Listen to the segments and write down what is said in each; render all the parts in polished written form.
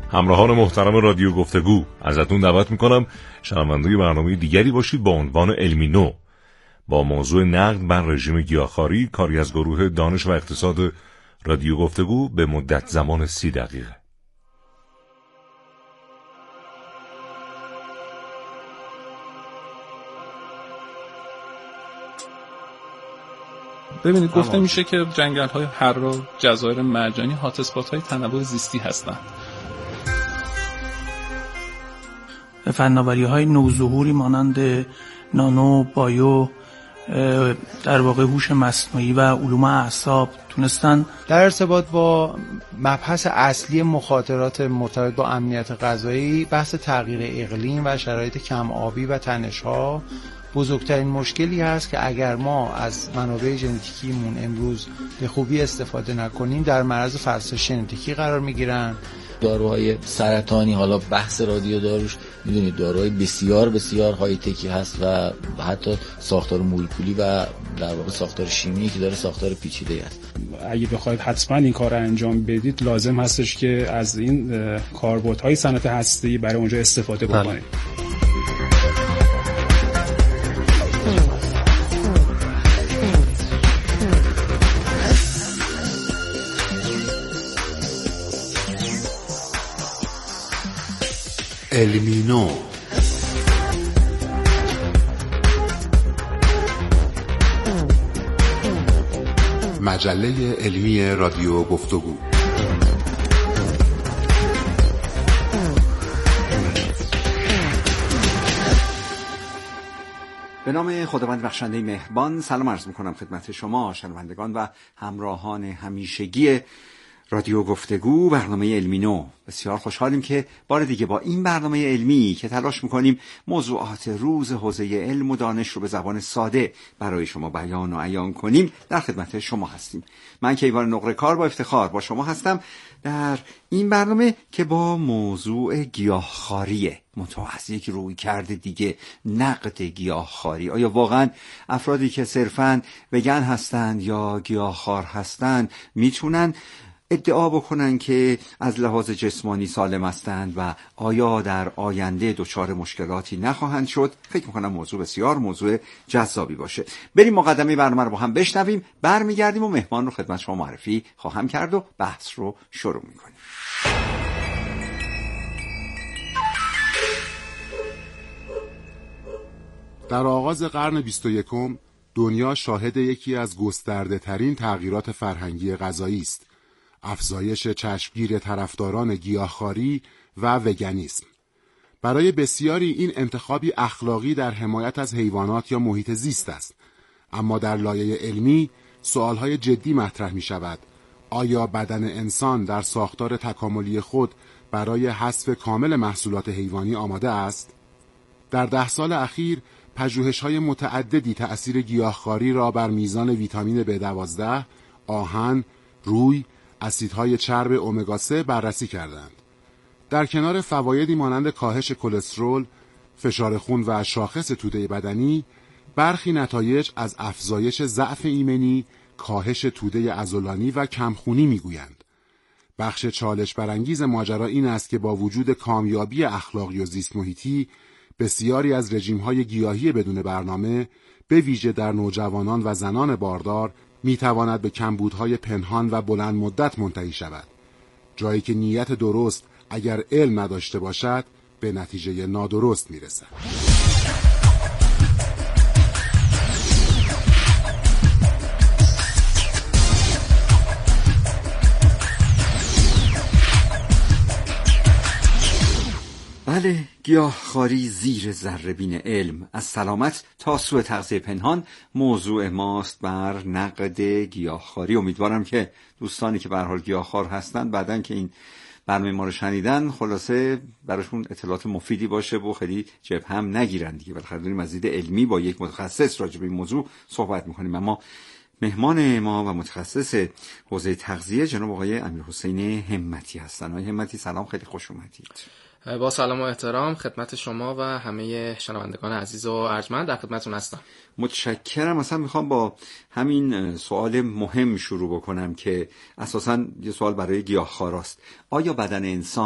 همراهان محترم رادیو گفتگو، ازتون دعوت میکنم شنونده برنامه دیگری باشید با عنوان علمی نو با موضوع نقد بر رژیم گیاهخواری، کاری از گروه دانش و اقتصاد رادیو گفتگو به مدت زمان 30 دقیقه. ببینید گفته میشه که جنگل‌های حرا، جزایر مرجانی هات اسپات‌های تنوع زیستی هستند. فناوری‌های نوظهوری مانند نانو، بایو، در واقع هوش مصنوعی و علوم اعصاب تونستن در ارتباط با مبحث اصلی مخاطرات مرتبط با امنیت غذایی، بحث تغییر اقلیم و شرایط کم آبی و تنش‌ها بزرگترین مشکلی هست که اگر ما از منابع ژنتیکیمون امروز به خوبی استفاده نکنیم در معرض فرسایش ژنتیکی قرار میگیرن. داروهای سرطانی، حالا بحث رادیو داروش میدونید داروهای بسیار بسیار های تکی هست و حتی ساختار مولکولی و در واقع ساختار شیمیایی که داره ساختار پیچیده است. اگه بخواید حتما این کار رو انجام بدید لازم هستش که از این کاربردهای صنعت هسته‌ای برای اونجا استفاده بکنید. علمی نو، مجله علمی رادیو گفتگو. به نام خداوند بخشنده مهربان، سلام عرض میکنم خدمت شما شنوندگان و همراهان همیشگی رادیو گفتگو، برنامه علمی نو. بسیار خوشحالیم که بار دیگه با این برنامه علمی که تلاش میکنیم موضوعات روز حوزه علم و دانش رو به زبان ساده برای شما بیان و عیان کنیم در خدمت شما هستیم. من کیوان نقره‌کار با افتخار با شما هستم در این برنامه که با موضوع گیاهخواری متوازی یک روی کرده دیگه، نقد گیاهخواری. آیا واقعا افرادی که صرفاً وگن هستند یا گیاهخوار هستند میتونن ادعا بکنن که از لحاظ جسمانی سالم هستند و آیا در آینده دچار مشکلاتی نخواهند شد؟ فکر میکنم موضوع بسیار موضوع جذابی باشه. بریم مقدمه برنامه رو با هم بشنویم، برمیگردیم و مهمان رو خدمت شما معرفی خواهم کرد و بحث رو شروع میکنیم. در آغاز قرن 21 دنیا شاهد یکی از گسترده ترین تغییرات فرهنگی غذایی است: افزایش چشمگیر طرفداران گیاهخواری و وگانیسم. برای بسیاری این انتخابی اخلاقی در حمایت از حیوانات یا محیط زیست است، اما در لایه علمی سوالهای جدی مطرح می شود. آیا بدن انسان در ساختار تکاملی خود برای حذف کامل محصولات حیوانی آماده است؟ در 10 سال اخیر پژوهش‌های متعددی تأثیر گیاهخواری را بر میزان ویتامین B12، آهن، روی، اسیدهای چرب امگا 3 بررسی کردند. در کنار فوایدی مانند کاهش کلسترول، فشار خون و شاخص توده بدنی، برخی نتایج از افزایش ضعف ایمنی، کاهش توده عضلانی و کمخونی میگویند. بخش چالش برانگیز ماجرا این است که با وجود کامیابی اخلاقی و زیست محیطی، بسیاری از رژیم‌های گیاهی بدون برنامه، به ویژه در نوجوانان و زنان باردار، میتواند به کمبودهای پنهان و بلند مدت منتهی شود. جایی که نیت درست اگر علم نداشته باشد به نتیجه نادرست میرسد. بله، گیاهخواری زیر ذره‌بین علم، از سلامت تا سوء تغذیه پنهان، موضوع ماست بر نقد گیاهخواری. امیدوارم که دوستانی که به هر حال گیاهخوار هستند بعدن که این برنامه ما رو شنیدن خلاصه براشون اطلاعات مفیدی باشه و خیلی جبهه هم نگیرن دیگه. بالاخره داریم از دید علمی با یک متخصص راجع به این موضوع صحبت می‌کنیم. اما مهمان ما و متخصص حوزه تغذیه جناب آقای امیرحسین همتی هستن. آقای همتی سلام، خیلی خوش اومدید. با سلام و احترام خدمت شما و همه شنوندگان عزیز و ارجمند در خدمتتون هستم. متشکرم. مثلا میخوام با همین سوال مهم شروع بکنم که اساساً یه سوال برای گیاهخواراست. آیا بدن انسان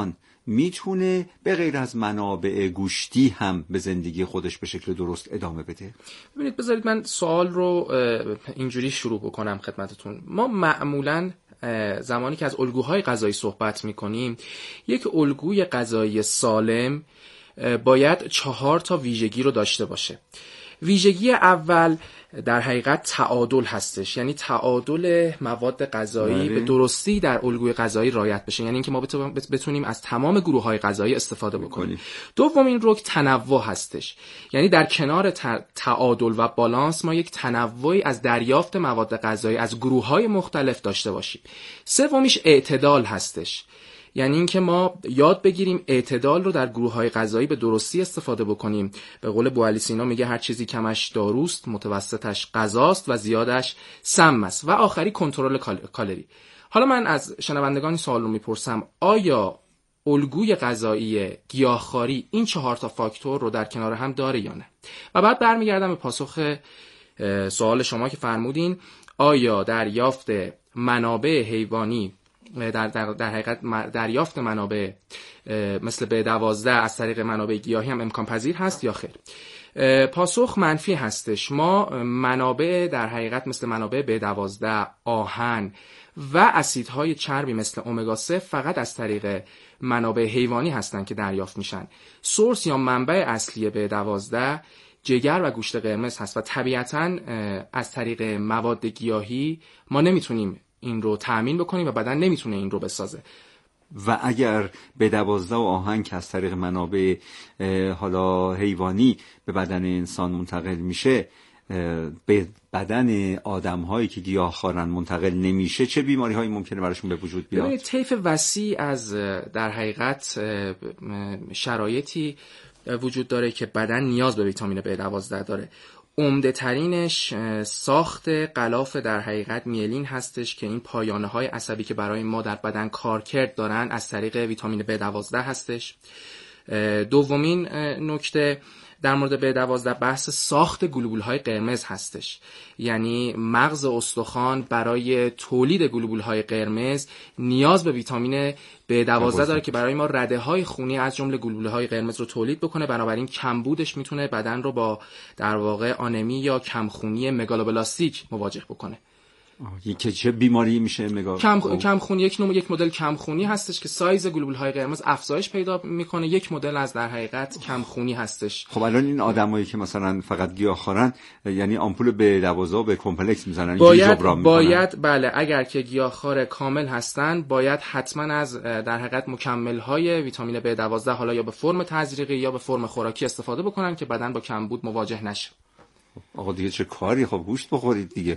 میتونه به غیر از منابع گوشتی هم به زندگی خودش به شکل درست ادامه بده؟ ببینید بذارید من سوال رو اینجوری شروع بکنم خدمتتون. ما معمولاً زمانی که از الگوهای غذایی صحبت میکنیم، یک الگوی غذایی سالم باید 4 ویژگی رو داشته باشه. ویژگی اول در حقیقت تعادل هستش، یعنی تعادل مواد غذایی به درستی در الگوی غذایی رعایت بشه، یعنی اینکه ما بتونیم از تمام گروه‌های غذایی استفاده بکنیم. دومین رکن تنوع هستش، یعنی در کنار تعادل و بالانس ما یک تنوعی از دریافت مواد غذایی از گروه‌های مختلف داشته باشیم. سومیش اعتدال هستش، یعنی اینکه ما یاد بگیریم اعتدال رو در گروه‌های غذایی به درستی استفاده بکنیم. به قول بوعلی سینا میگه هر چیزی کمش داروست، متوسطش غذاست و زیادش سم است. و آخری کنترل کالری. حالا من از شنوندگان سوال رو میپرسم، آیا الگوی غذایی گیاهخواری این 4 فاکتور رو در کنار هم داره یا نه؟ و بعد برمیگردم به پاسخ سوال شما که فرمودین آیا دریافت منابع حیوانی در حقیقت دریافت منابع مثل B12 از طریق منابع گیاهی هم امکان پذیر هست یا خیر؟ پاسخ منفی هستش. ما منابع در حقیقت مثل منابع B12، آهن و اسیدهای چربی مثل امگا 3 فقط از طریق منابع حیوانی هستن که دریافت میشن. سورس یا منبع اصلی B12 جگر و گوشت قرمز هست و طبیعتاً از طریق مواد گیاهی ما نمیتونیم این رو تأمین بکنیم و بدن نمیتونه این رو بسازه. و اگر B12 و آهن که از طریق منابع حالا حیوانی به بدن انسان منتقل میشه به بدن آدم‌هایی که گیاهخوارن منتقل نمیشه، چه بیماری‌هایی ممکنه براشون به وجود بیاد؟ طیف وسیع از در حقیقت شرایطی وجود داره که بدن نیاز به ویتامین B12 داره. عمده ترینش ساخت غلاف در حقیقت میلین هستش که این پایانه های عصبی که برای ما در بدن کارکرد دارن از طریق ویتامین B12 هستش. دومین نکته در مورد B12 بحث ساخت گلوبول های قرمز هستش، یعنی مغز استخوان برای تولید گلوبول های قرمز نیاز به ویتامین B12 داره که برای ما رده های خونی از جمله گلوبول های قرمز رو تولید بکنه. بنابراین کمبودش میتونه بدن رو با در واقع آنمی یا کمخونی مگالوبلاستیک مواجه بکنه. که چه بیماری میشه کمخونی یک مدل کمخونی هستش که سایز گلوبول های قرمز افزایش پیدا میکنه. یک مدل از در حقیقت کمخونی هستش. خب الان این آدمایی که مثلا فقط گیاهخوارن، یعنی آمپول B12 به کمپلکس میزنن، باید بله، اگر که گیاهخوار کامل هستن باید حتما از در حقیقت مکمل های ویتامین B12 حالا یا به فرم تزریقی یا به فرم خوراکی استفاده بکنن که بدن با کمبود مواجه نشه. آقا دیگه چه کاری، خب گوشت بخورید دیگه.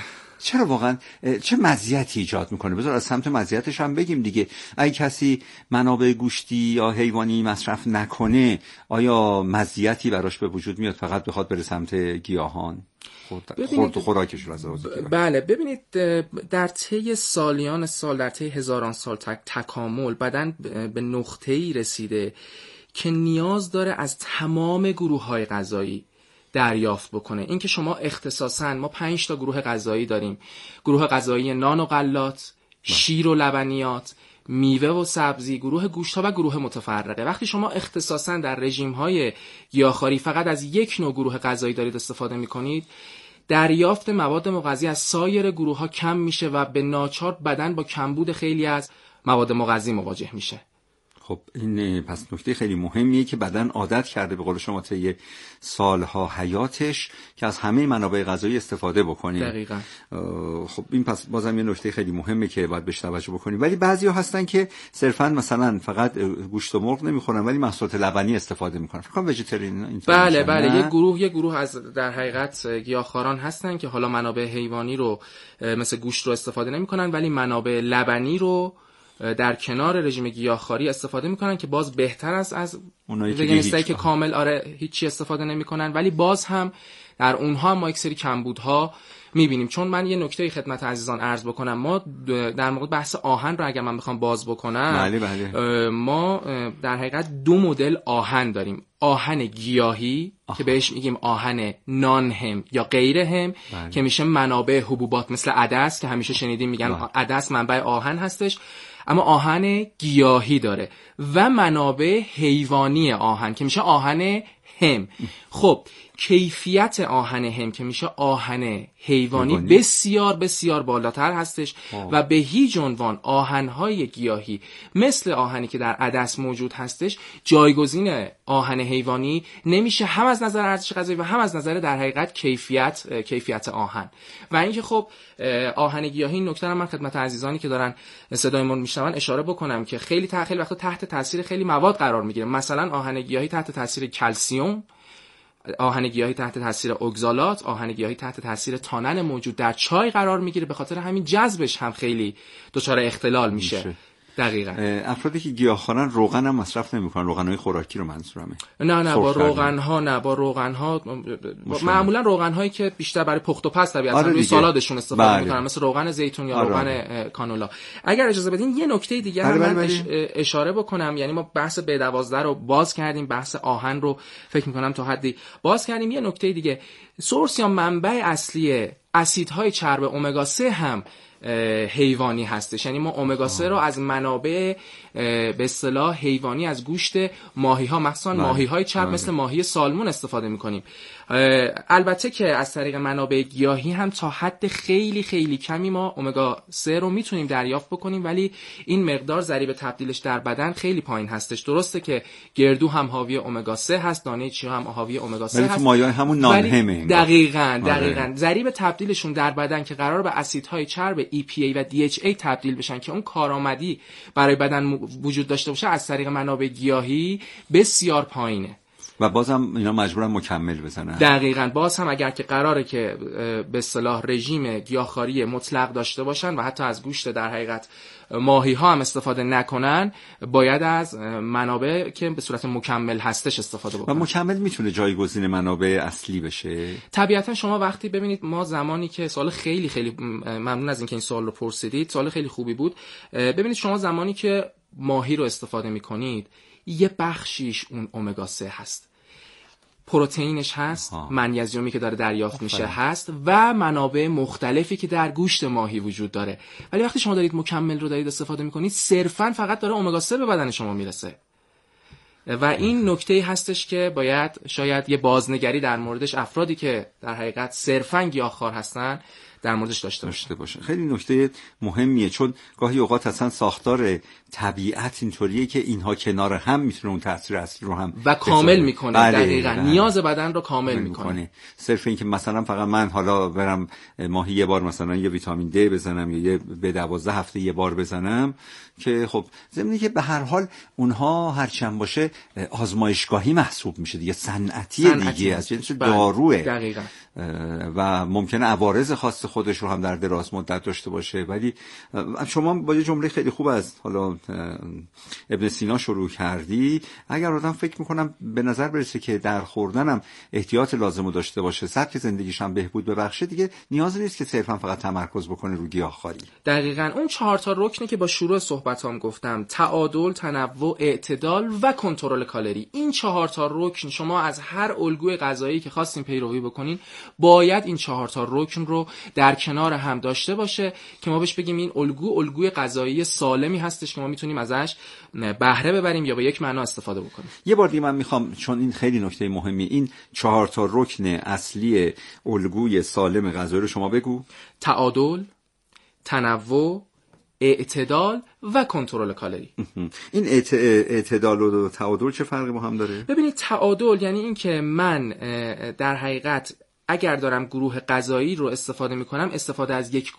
چرا واقعا چه مزیتی ایجاد میکنه؟ بذار از سمت مزیتش هم بگیم دیگه. اگه کسی منابع گوشتی یا حیوانی مصرف نکنه، آیا مزیتی براش به وجود میاد فقط بخواد بره سمت گیاهان؟ خورد و خوراکش رو از بله، ببینید در طی سالیان سال، در طی هزاران سال تکامل بدن به نقطه‌ای رسیده که نیاز داره از تمام گروه‌های غذایی دریافت بکنه. این که شما اختصاصاً ما 5 گروه غذایی داریم: گروه غذایی نان و غلات، شیر و لبنیات، میوه و سبزی، گروه گوشت‌ها و گروه متفرقه. وقتی شما اختصاصاً در رژیم‌های گیاهخواری فقط از یک نوع گروه غذایی دارید استفاده می‌کنید، دریافت مواد مغذی از سایر گروه‌ها کم میشه و به ناچار بدن با کمبود خیلی از مواد مغذی مواجه میشه. خب این پس نکته خیلی مهمیه که بدن عادت کرده به قول شما طی سالها حیاتش که از همه منابع غذایی استفاده بکنه. دقیقاً. خب این پس بازم یه نکته خیلی مهمه که باید بهش توجه بکنیم. ولی بعضیا هستن که صرفاً مثلا فقط گوشت و مرغ نمیخورن ولی محصولات لبنی استفاده میکنن. فکر کنم ویژیتریان. بله یه گروه از در حقیقت گیاهخواران هستن که حالا منابع حیوانی رو مثل گوشت رو استفاده نمیکنن ولی منابع لبنی رو در کنار رژیم گیاهخواری استفاده میکنن که باز بهتر از وگانیستایی که کامل هیچی استفاده نمیکنن، ولی باز هم در اونها ما یک سری کمبودها میبینیم. چون من یه نکته خدمت عزیزان عرض بکنم، ما در موقع بحث آهن رو اگر من بخوام باز بکنم، بله. ما در حقیقت 2 مدل آهن داریم: آهن گیاهی که بهش میگیم آهن نان هم یا غیر هم که میشه منابع حبوبات مثل عدس که همیشه شنیدیم میگن عدس منبع آهن هستش. اما آهن گیاهی داره و منابع حیوانی آهن که میشه آهن هم. خب کیفیت آهن هم که میشه آهن حیوانی بسیار بسیار بالاتر هستش و به هیچ عنوان آهنهای گیاهی مثل آهنی که در عدس موجود هستش جایگزین آهن حیوانی نمیشه، هم از نظر ارزش غذایی و هم از نظر در حقیقت کیفیت آهن. و اینکه خب آهن گیاهی، این نکته رو من خدمت عزیزانی که دارن صدایمون میشنون اشاره بکنم که خیلی وقتا تحت تاثیر خیلی مواد قرار میگیره. مثلا آهن گیاهی تحت تاثیر کلسیم، آهن گیاهی تحت تاثیر اگزالات، آهن گیاهی تحت تاثیر تانن موجود در چای قرار میگیره، به خاطر همین جذبش هم خیلی دچار اختلال میشه. دقیقاً. افرادی که گیاهخوارن روغن هم مصرف نمیکنن، روغنهای خوراکی رو منظورمه. نه با روغنها معمولا روغنهایی که بیشتر برای پخت و پز طبیعتاً روی سالادشون استفاده میکنن، مثل روغن زیتون یا روغن کانولا. اگر اجازه بدین یه نکته دیگه هم من اشاره بکنم، یعنی ما بحث B12 رو باز کردیم، بحث آهن رو فکر میکنم تا حدی باز کردیم. یه نکته دیگه، سورس یا منبع اصلی اسیدهای چرب امگا 3 هم حیوانی هستش. یعنی ما امگا 3 رو از منابع به اصطلاح حیوانی از گوشت ماهی ها، مثلا ماهی های چرب مثل ماهی سالمون استفاده میکنیم. البته که از طریق منابع گیاهی هم تا حد خیلی خیلی کمی ما امگا 3 رو میتونیم دریافت بکنیم، ولی این مقدار ضریب تبدیلش در بدن خیلی پایین هستش. درسته که گردو هم حاوی امگا 3 هست، دانه چیا هم حاوی امگا 3 هست، مایع همون نان همه. دقیقاً ضریب تبدیلشون در بدن که قرار به اسیدهای چرب EPA و DHA تبدیل بشن که اون کارآمدی برای بدن وجود داشته باشه، از طریق منابع گیاهی بسیار پایینه. و بازم اینا مجبورن مکمل بزنن. دقیقاً. باز هم اگر که قراره که به اصطلاح رژیم گیاهخواری مطلق داشته باشن و حتی از گوشت در حقیقت ماهی ها هم استفاده نکنن، باید از منابع که به صورت مکمل هستش استفاده بکنن. و مکمل میتونه جایگزین منابع اصلی بشه؟ طبیعتا شما وقتی ببینید، ما زمانی که سوال خیلی خیلی ممنون از اینکه این سوال رو پرسیدید، سوال خیلی خوبی بود. ببینید شما زمانی که ماهی رو استفاده میکنید، یه بخشیش اون امگا 3 هست، پروتئینش هست، منیزیومی که داره دریافت میشه هست و منابع مختلفی که در گوشت ماهی وجود داره. ولی وقتی شما دارید مکمل رو دارید استفاده میکنید، صرفاً فقط داره امگا 3 به بدن شما میرسه. و این نکته‌ای هستش که باید شاید یه بازنگری در موردش افرادی که در حقیقت صرفاً گیاهخوار هستن در موردش داشته باشه. خیلی نکته مهمیه، چون گاهی اوقات اصلا ساختار طبیعت اینطوریه که اینها کنار هم میتونه اون تاثیر اصلی رو هم و کامل میکنه. دقیقاً نیاز بدن رو کامل میکنه. صرف این که مثلا فقط من حالا برم ماهی یه بار مثلا یه ویتامین D بزنم یا یه B12 هفته یه بار بزنم، که خب ضمنی که به هر حال اونها هرچند باشه آزمایشگاهی محسوب میشه دیگه، صنعتی دیگه، از جنس داروئه. دقیقاً. و ممکنه عوارض خاص خودش رو هم در دراز مدت داشته باشه. ولی شما با یه جمله خیلی خوب از حالا ابن سینا شروع کردی. اگر آدم فکر میکنم به نظر برسه که در خوردنم احتیاط لازم رو داشته باشه، سبک زندگیش هم بهبود ببخشه، دیگه نیاز نیست که صرفا فقط تمرکز بکنه رو گیاهخواری. دقیقاً. اون 4 تا رکنی که با شروع صحبتام گفتم، تعادل، تنوع، اعتدال و کنترل کالری، این 4 تا رکن شما از هر الگوی غذایی که خواستین پیروی بکنین باید این 4 تا رکن رو در کنار هم داشته باشه که ما بهش بگیم این الگوی غذایی سالمی هستش که ما میتونیم ازش بهره ببریم یا به یک معنا استفاده بکنیم. یه بار دیگه من میخوام، چون این خیلی نکته مهمی، این 4 تا رکن اصلی الگوی سالم غذایی رو شما بگو. تعادل، تنوع، اعتدال و کنترل کالری. این اعتدال و تعادل چه فرقی با هم داره؟ ببینید، تعادل یعنی این که من در حقیقت اگر دارم گروه غذایی رو استفاده میکنم، استفاده از یک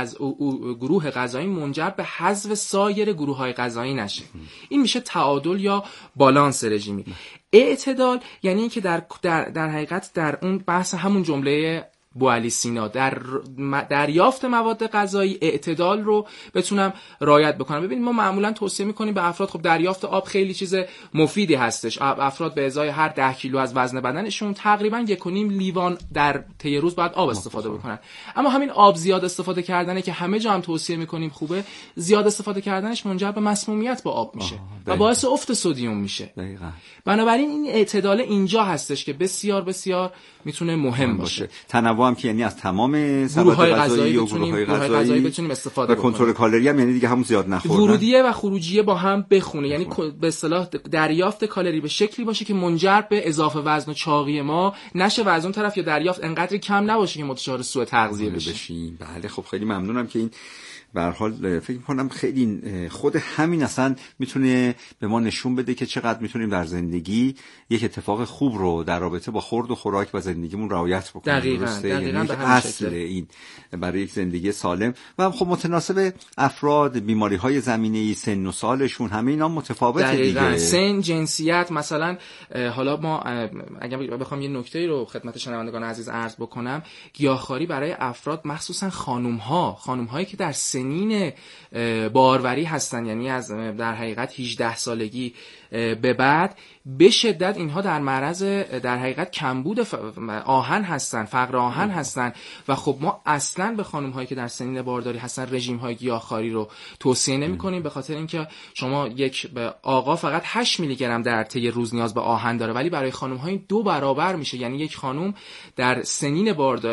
گروه غذایی منجر به حذف سایر گروه‌های غذایی نشه. این میشه تعادل یا بالانس رژیمی. اعتدال یعنی این که در حقیقت در اون بحث همون جمله بوعلی سینا، در دریافت مواد غذایی اعتدال رو بتونم رعایت بکنم. ببینید ما معمولا توصیه میکنیم به افراد، خب دریافت آب خیلی چیز مفیدی هستش. افراد به ازای هر 10 کیلو از وزن بدنشون تقریبا 1.5 لیوان در طی روز باید آب استفاده بکنن. اما همین آب زیاد استفاده کردنه که همه جا هم توصیه میکنیم خوبه، زیاد استفاده کردنش منجر به مسمومیت با آب میشه و باعث افت سدیم میشه. بنابراین این اعتدال اینجا هستش که بسیار بسیار میتونه مهم باشه. تنوع هم که یعنی از تمام گروه‌های غذایی و گروه‌های غذایی بتونیم استفاده بکنیم. و کنترل کالری هم یعنی دیگه همون زیاد نخوردن. ورودیه و خروجیه با هم بخونه، یعنی به اصطلاح دریافت کالری به شکلی باشه که منجر به اضافه وزن و چاقی ما نشه و از اون طرف یا دریافت انقدری کم نباشه که متشار سوء تغذیه بشیم. بله خب خیلی ممنونم که این به هر حال فکر می‌کنم خیلی خود همین اصلا میتونه به ما نشون بده که چقدر میتونیم در زندگی یک اتفاق خوب رو در رابطه با خورد و خوراک و زندگیمون رعایت بکنیم. دقیقاً یعنی اصل این برای یک زندگی سالم و خب متناسب افراد، بیماری‌های زمینه‌ای، سن و سالشون، همه اینا متفاوته دیگه. سن، جنسیت، مثلا حالا ما اگر بخوام یه نکته‌ای رو خدمت شنوندگان عزیز عرض بکنم، گیاهخواری برای افراد مخصوصا خانم‌هایی که در سنین باروری هستن، یعنی از در حقیقت 18 سالگی به بعد، به شدت اینها در معرض در حقیقت کمبود آهن هستن، فقر آهن هستن و خب ما اصلا به خانم هایی که در سنین بارداری هستن رژیم های گیاهخواری رو توصیه نمی کنیم، به خاطر اینکه شما یک آقا فقط 8 میلی گرم در طی روز نیاز به آهن داره، ولی برای خانم های 2 برابر میشه. یعنی یک خانم در سنین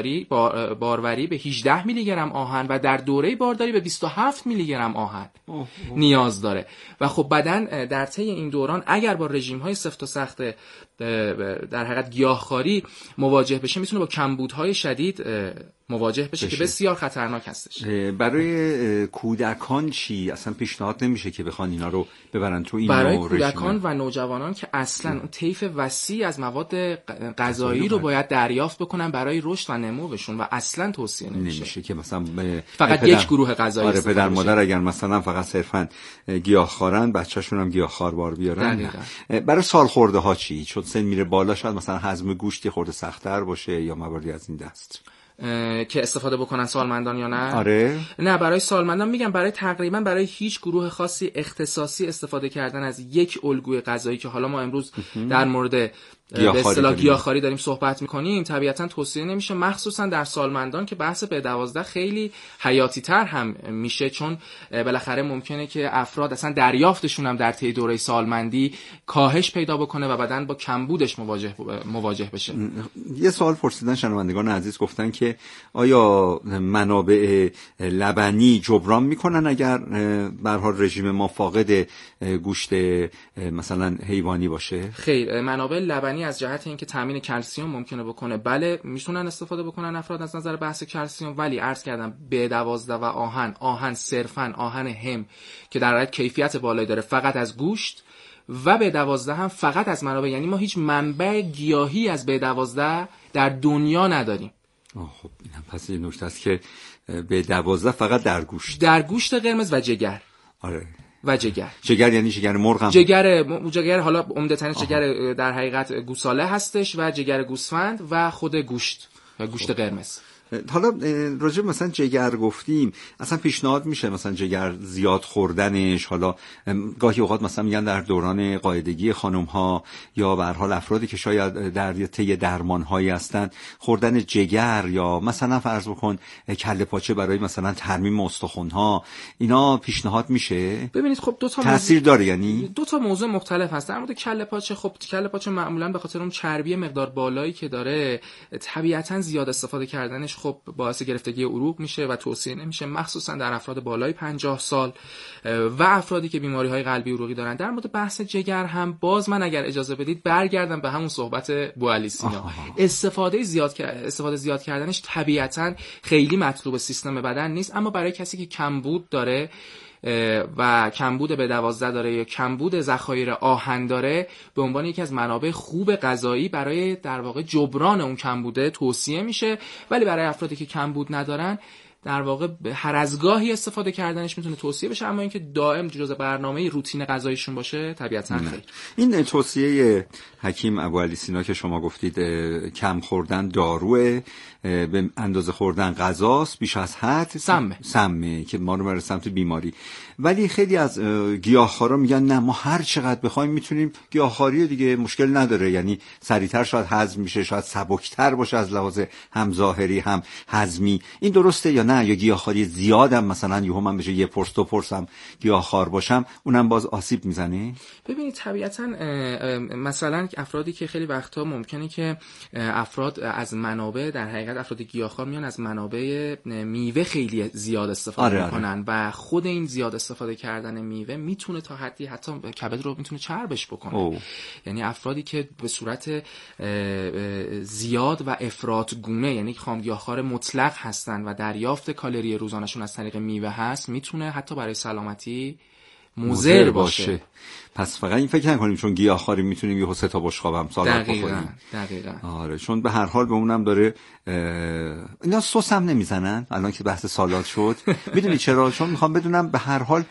باروری به 18 میلی گرم آهن و در دوره بارداری به 27 میلی گرم آهن نیاز داره و خب بدن در طی این دوران اگر با رژیم های سفت و سخت در حقیقت گیاهخواری مواجه بشه، میتونه با کمبودهای شدید مواجه بشه که بسیار خطرناک هستش. برای کودکان چی؟ اصلا پیشنهاد نمیشه که بخوان اینا رو ببرن تو این برای کودکان و نوجوانان که اصلا اون طیف وسیع از مواد غذایی رو باید دریافت بکنن برای رشد و نموشون و اصلا توصیه نمیشه که مثلا فقط یک گروه غذایی استفاده پدر مادر اگر مثلا فقط صرفا گیاهخوارن، بچه‌شون هم گیاهخوار بیارن. برای سالخورده ها چی؟ چون سن میره بالا، شاید مثلا هضم گوشتی خورده سخت‌تر باشه یا مواردی از این دست که استفاده بکنن سالمندان یا نه؟ آره. نه، برای سالمندان میگم برای هیچ گروه خاصی اختصاصی استفاده کردن از یک الگوی غذایی که حالا ما امروز در مورد به اصطلاح گیاهخواری داریم صحبت میکنیم طبیعتا توصیه نمیشه، مخصوصا در سالمندان که بحث B12 خیلی حیاتی تر هم میشه، چون بالاخره ممکنه که افراد اصلا دریافتشون هم در طی دوره سالمندی کاهش پیدا بکنه و بدن با کمبودش مواجه بشه. یه سوال پرسیدن شنوندگان عزیز، گفتن که آیا منابع لبنی جبران میکنن اگر به هر حال رژیم ما فاقد گوشت مثلا حیوانی باشه؟ خیر، منابع لبنی از جهت اینکه تامین کلسیم ممکنه بکنه، بله میتونن استفاده بکنن افراد از نظر بحث کلسیم، ولی عرض کردم B12 و آهن صرفاً آهن هم که در حقیقت کیفیت بالایی داره فقط از گوشت و B12 هم فقط از منابع، یعنی ما هیچ منبع گیاهی از B12 در دنیا نداریم. خب اینم پس یه نکته است که B12 فقط در گوشت قرمز و جگر. آره. و جگر یعنی جگر مرغ هم؟ جگر حالا عمدتاً جگر در حقیقت گوساله هستش و جگر گوسفند و خود گوشت و گوشت قرمز. حالا راجع مثلا جگر گفتیم، اصلا پیشنهاد میشه مثلا جگر زیاد خوردنش؟ حالا گاهی اوقات مثلا میگن در دوران قاعدگی خانم ها یا به هر حال افرادی که شاید در طی درمان هایی هستن، خوردن جگر یا مثلا فرض بکن کله پاچه برای مثلا ترمیم استخوان ها، اینا پیشنهاد میشه؟ ببینید خب دو تا تاثیر داره، یعنی دو تا موضوع مختلف هست. در مورد کله پاچه، خب کله پاچه معمولا به خاطر اون چربی مقدار بالایی که داره طبیعتا زیاد استفاده کردنش خب باعث گرفتگی عروق میشه و توصیه نمیشه، مخصوصا در افراد بالای 50 سال و افرادی که بیماری‌های قلبی عروقی دارن. در مورد بحث جگر هم باز من اگر اجازه بدید برگردم به همون صحبت بوعلی سینا. استفاده زیاد کردنش طبیعتا خیلی مطلوب سیستم بدن نیست، اما برای کسی که کمبود داره و کمبود B12 داره یا کمبود ذخایر آهن داره، به عنوان یکی از منابع خوب غذایی برای در واقع جبران اون کمبوده توصیه میشه. ولی برای افرادی که کمبود ندارن در واقع هر از گاهی استفاده کردنش میتونه توصیه بشه، اما اینکه دائم جزء برنامه روتین غذاییشون باشه طبیعتا خیر. این توصیه حکیم ابوعلی سینا که شما گفتید کم خوردن داروه، به اندازه خوردن غذاست، بیش از حد سمه که ما رو بره سمت بیماری. ولی خیلی از گیاهخوارا میگن نه، ما هر چقدر بخوایم میتونیم گیاهخواری دیگه، مشکل نداره، یعنی سریعتر شاید هضم میشه، شاید سبکتر باشه از لحاظ هم ظاهری هم هضمی. این درسته یا نه؟ نه، یا گیاهخواری زیادم مثلا یهو من بشه یه پرس دو پرسم گیاهخوار باشم، اونم باز آسیب میزنه؟ ببینید طبیعتاً مثلا افرادی که خیلی وقتا ممکنه که افراد از منابع، در حقیقت افراد گیاهخوار میان از منابع میوه خیلی زیاد استفاده میکنن و خود این زیاد استفاده کردن میوه میتونه تا حدی حتی کبد رو میتونه چربش بکنه. یعنی افرادی که به صورت زیاد و افراط گونه، یعنی خامگیاهخوار مطلق هستن و دریافت کالری روزانه‌شون از طریق میوه هست، میتونه حتی برای سلامتی مضر باشه. پس فقط این فکر نکنیم چون گیاهخواری میتونیم یهو 3 تا بشقاب هم سالاد بخوریم. دقیقاً. آره، چون به هر حال به اونم داره. اینا سس هم نمیزنن الان که بحث سالاد شد؟ میدونی چرا؟ چون میخوام بدونم به هر حال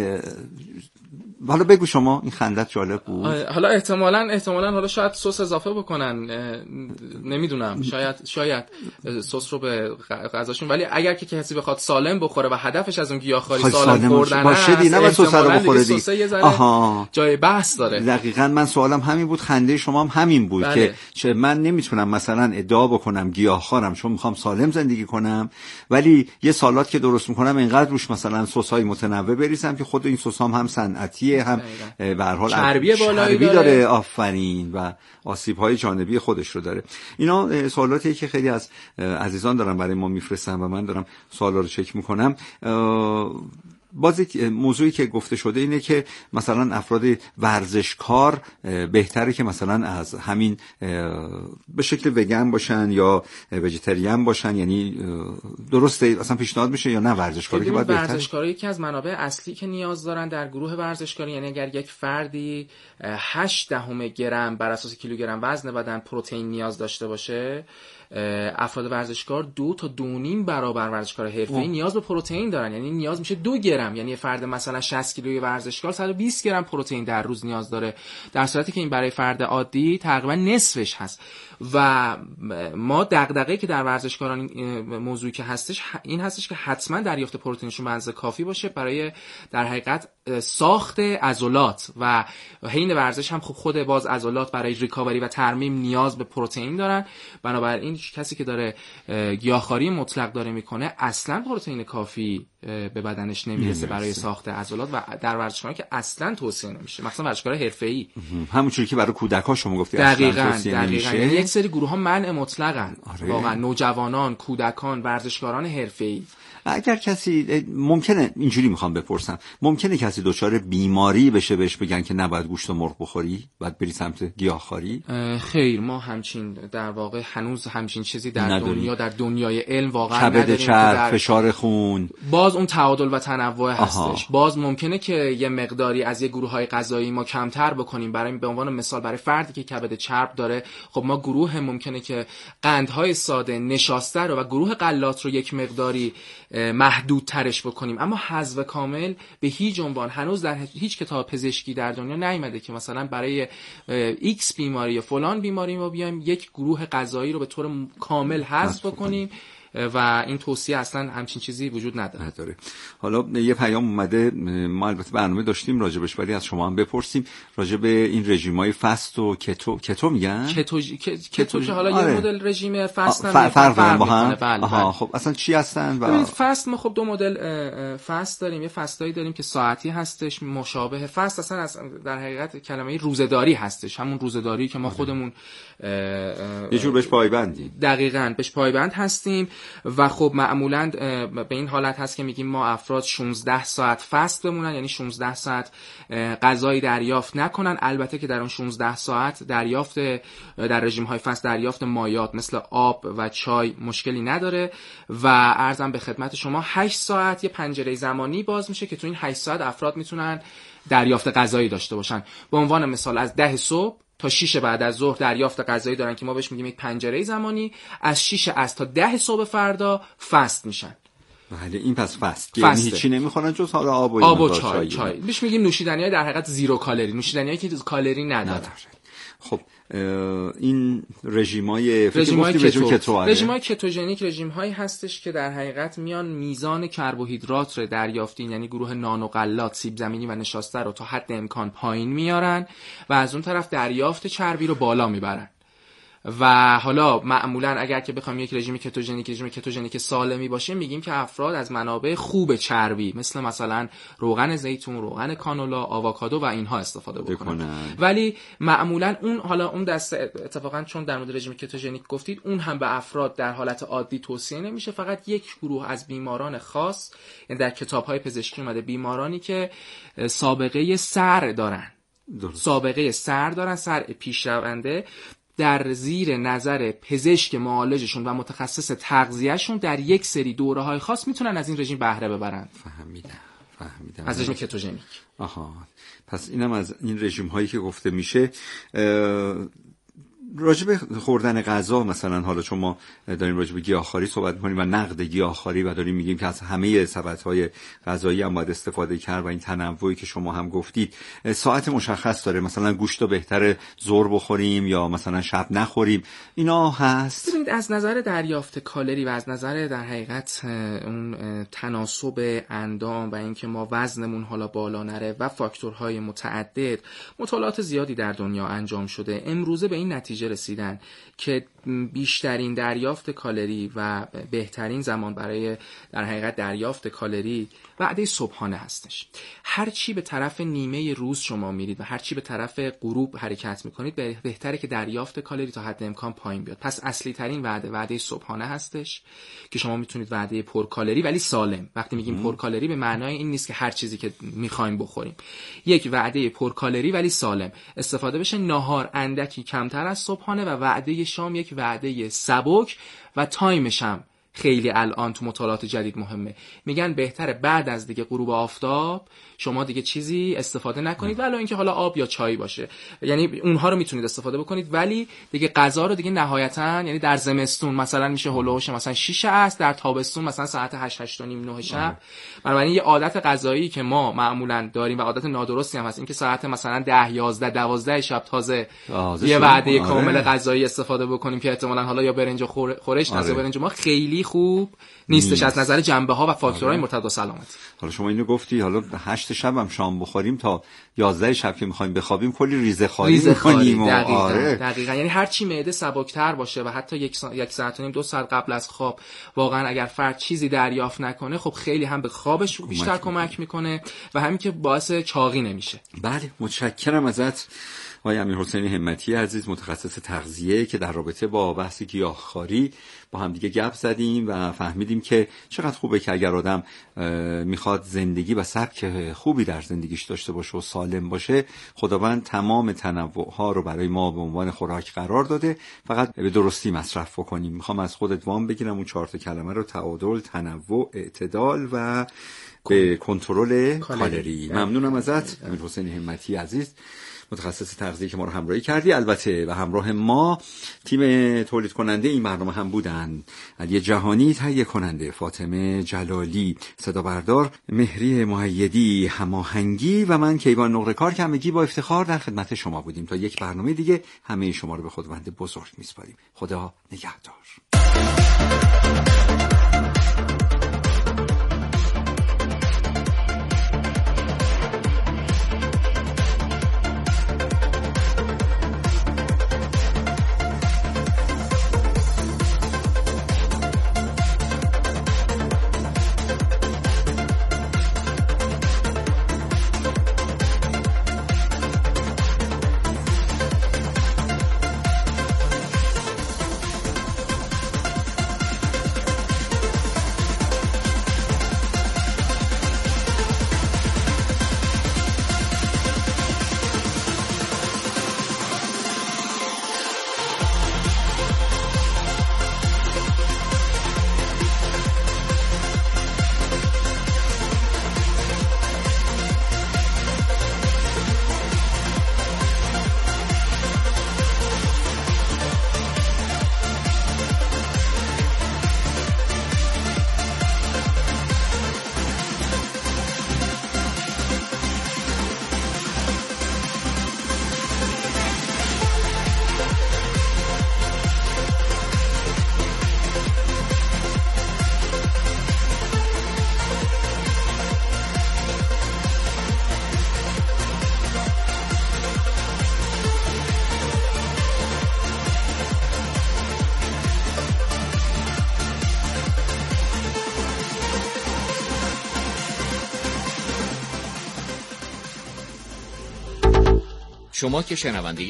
حالا بگو شما، این خندت جالب بود. حالا احتمالاً حالا شاید سس اضافه بکنن، نمیدونم، شاید سس رو به غذاشون، ولی اگر که کسی بخواد سالم بخوره و هدفش از اون گیاهخواری سالم خوردن باشه دی، نه سس رو بخوره دی. جای بحث داره. دقیقاً من سوالم همین بود، خنده شما هم همین بود. بله. که چه من نمیتونم مثلا ادعا بکنم گیاهخوارم چون میخوام سالم زندگی کنم، ولی یه سالاد که درست میکنم اینقدر روش مثلا سس‌های متنوع بریزم که خود این سس‌ها هم صنعتی، هم به هر حال چربی بالایی داره. آفرین. و آسیب‌های جانبی خودش رو داره. اینا سوالاتیه که خیلی از عزیزان دارن برای ما میفرستن و من دارم سوالا رو چک میکنم. باز یک موضوعی که گفته شده اینه که مثلا افراد ورزشکار بهتره که مثلا از همین به شکل وگن باشن یا ویژیتریان باشن، یعنی درسته اصلا پیشنهاد میشه یا نه ورزشکاری که باید بهتر؟ ورزشکاری یکی از منابع اصلی که نیاز دارن در گروه ورزشکاری، یعنی اگر یک فردی 0.8 گرم بر اساس کیلوگرم وزن بدن پروتئین نیاز داشته باشه، افراد ورزشکار 2 تا 2.5 برابر ورزشکار حرفه‌ای نیاز به پروتئین دارن، یعنی نیاز میشه 2 گرم. یعنی فرد مثلا 60 کیلوی ورزشکار 120 گرم پروتئین در روز نیاز داره، در صورتی که این برای فرد عادی تقریبا نصفش هست. و ما دغدغه‌ای که در ورزشکاران موضوعی که هستش این هستش که حتما دریافت پروتئینشون به اندازه کافی باشه برای در حقیقت ساخت عضلات، و حین ورزش هم خود باز عضلات برای ریکاوری و ترمیم نیاز به پروتئین دارن. بنابراین کسی که داره گیاهخواری مطلق داره میکنه اصلا پروتئین کافی به بدنش نمیرسه برای ساخت عضلات و در ورزشکاران که اصلا توصیه نمیشه، مثلا ورزشکار حرفه‌ای. همونجوری که برای کودک‌ها شما گفتی دقیقاً یعنی یک سری گروه‌ها منع مطلقاً. واقعا نوجوانان، کودکان، ورزشکاران حرفه‌ای. اگر کسی ممکنه اینجوری میخوام بپرسم، ممکنه کسی دچار بیماری بشه بهش بگن که نباید گوشت مرغ بخوری، باید بری سمت گیاهخواری؟ خیر، ما همچین در واقع هنوز همچین چیزی در دنیا، در دنیای علم واقعا کبد چرب، فشار خون، باز اون تعادل و تنوع هستش. باز ممکنه که یه مقداری از یه گروه‌های غذایی ما کمتر بکنیم. برای به عنوان مثال برای فردی که کبد چرب داره، خب ما گروه ممکنه که قندهای ساده، نشاسته رو و گروه غلات رو یک مقداری محدود ترش بکنیم، اما حذف کامل به هیچ عنوان هنوز در هیچ کتاب پزشکی در دنیا نیامده که مثلا برای ایکس بیماری یا فلان بیماری ما بیایم یک گروه غذایی رو به طور کامل حذف بکنیم و این توصیه اصلا همچین چیزی وجود نداره. حالا یه پیام اومده، ما البته برنامه داشتیم راجبش، ولی از شما هم بپرسیم راجب این رژیم‌های فست و کتو میگن؟ کتو که حالا یه مدل رژیم فست هم فرق دارن با هم. بله. خب اصلا چی هستن؟ فست ما خب 2 مدل فست داریم. یه فستایی داریم که ساعتی هستش، مشابه فست اصلا در حقیقت کلمه روزه‌داری هستش، همون روزه‌داری که ما خودمون یه جور بهش پایبندیم. دقیقاً بهش پایبند هستیم و خب معمولاً به این حالت هست که میگیم ما افراد 16 ساعت فست بمونن، یعنی 16 ساعت غذایی دریافت نکنن. البته که در اون 16 ساعت دریافت در رژیم‌های فست دریافت مایعات مثل آب و چای مشکلی نداره و عرضم به خدمت شما 8 ساعت یه پنجره زمانی باز میشه که تو این 8 ساعت افراد میتونن دریافت غذایی داشته باشن. به عنوان مثال از 10 صبح تا 6 بعد از ظهر دریافت غذایی دارن که ما بهش میگیم یک پنجره زمانی. از 6 عصر تا 10 صبح فردا فست میشن. بله، این پس فست که یعنی هیچی نمیخورن جز حالا آب و چای. بهش میگیم نوشیدنی‌های در حقیقت زیرو کالری، نوشیدنی‌هایی که کالری ندارن. خب این رژیم‌های کتوژنیک رژیم‌هایی هستش که در حقیقت میان میزان کربوهیدرات رو دریافتی، یعنی گروه نان و غلات، سیب زمینی و نشاسته رو تا حد امکان پایین میارن و از اون طرف دریافت چربی رو بالا میبرن و حالا معمولا اگر که بخوایم یک رژیم کتوژنیک سالمی باشه، میگیم که افراد از منابع خوب چربی مثلا روغن زیتون، روغن کانولا، آووکادو و اینها استفاده بکنن. ولی معمولا اون دسته، اتفاقا چون در مورد رژیم کتوژنیک گفتید، اون هم به افراد در حالت عادی توصیه نمیشه. فقط یک گروه از بیماران خاص، یعنی در کتاب‌های پزشکی اومده بیمارانی که سابقه سر دارن، سر پیشرونده، در زیر نظر پزشک معالجشون و متخصص تغذیهشون در یک سری دوره‌های خاص میتونن از این رژیم بهره ببرن. فهمیدم. از رژیم کتوژنیک. آها، پس اینم از این رژیم هایی که گفته میشه. راجب خوردن غذا مثلا، حالا چون ما داریم راجب گیاهخواری صحبت می‌کنیم و نقد گیاهخواری و داریم میگیم که از همه سبدهای غذایی هم باید استفاده کرد و این تنوعی که شما هم گفتید ساعت مشخص داره، مثلا گوشت رو بهتره ظهر بخوریم یا مثلا شب نخوریم، اینا هست؟ ببینید، از نظر دریافت کالری و از نظر در حقیقت اون تناسب اندام و اینکه ما وزنمون حالا بالا نره و فاکتورهای متعدد، مطالعات زیادی در دنیا انجام شده. امروزه به این نتیجه رسیدن که بیشترین دریافت کالری و بهترین زمان برای در حقیقت دریافت کالری وعده صبحانه هستش. هر چی به طرف نیمه روز شما میرید و هر چی به طرف غروب حرکت میکنید، بهتره که دریافت کالری تا حد امکان پایین بیاد. پس اصلی ترین وعده صبحانه هستش که شما میتونید وعده پر کالری ولی سالم. وقتی میگیم پر کالری به معنای این نیست که هر چیزی که میخوایم بخوریم. یک وعده پر کالری ولی سالم استفاده بشه. ناهار اندکی کمتر از صبحانه و وعده شام یک وعده سبک و تایمش هم خیلی الان تو مطالعات جدید مهمه. میگن بهتره بعد از دیگه غروب آفتاب شما دیگه چیزی استفاده نکنید، ولی اینکه حالا آب یا چای باشه، یعنی اونها رو میتونید استفاده بکنید، ولی دیگه غذا رو دیگه نهایتا، یعنی در زمستون مثلا میشه هولوش مثلا 6 است، در تابستون مثلا ساعت 8 و نیم 9 شب. بنابراین یه عادت غذایی که ما معمولا داریم و عادت نادرستی هم هست، این که ساعت مثلا 10 11 12 شب تازه یه وعده کامل غذایی استفاده بکنیم که احتمالاً حالا یا برنج خورش نشه، برنج ما خیلی خوب نیستش از نظر جنبه‌ها و فاکتورهای مرتبط با سلامت. حالا شما اینو گفتی، حالا 8 شب هم شام بخوریم تا 11 شب که می‌خوایم بخوابیم کلی ریزه خاری می‌کنیم. دقیقاً. یعنی هر چی معده سبک‌تر باشه و حتی یک ساعت و نیم 2 ساعت قبل از خواب واقعاً اگر فرد چیزی دریافت نکنه، خب خیلی هم به خوابش بیشتر کمک می‌کنه و همین که باعث چاقی نمیشه. بله، متشکرم ازت آقای امیرحسین همتی عزیز، متخصص تغذیه، که در رابطه با بحث گیاهخواری با هم دیگه گپ زدیم و فهمیدیم که چقدر خوبه که اگر آدم میخواد زندگی و سبک خوبی در زندگیش داشته باشه و سالم باشه، خداوند تمام تنوع‌ها رو برای ما به عنوان خوراک قرار داده، فقط به درستی مصرف بکنیم. میخوام از خودت وام بگیرم اون 4 تا کلمه رو: تعادل، تنوع، اعتدال و به کنترل کالری. ممنونم ازت امیرحسین همتی عزیز، متخصص تغذیه، که ما رو همراهی کردی. البته و همراه ما تیم تولید کننده این برنامه هم بودن: علی جهانی تهیه کننده، فاطمه جلالی صدا بردار، مهری مهیدی هماهنگی و من کیوان نقره‌کار که همگی با افتخار در خدمت شما بودیم. تا یک برنامه دیگه همه شما رو به خداوند بزرگ میسپاریم. خدا نگهدار. شما که شنونده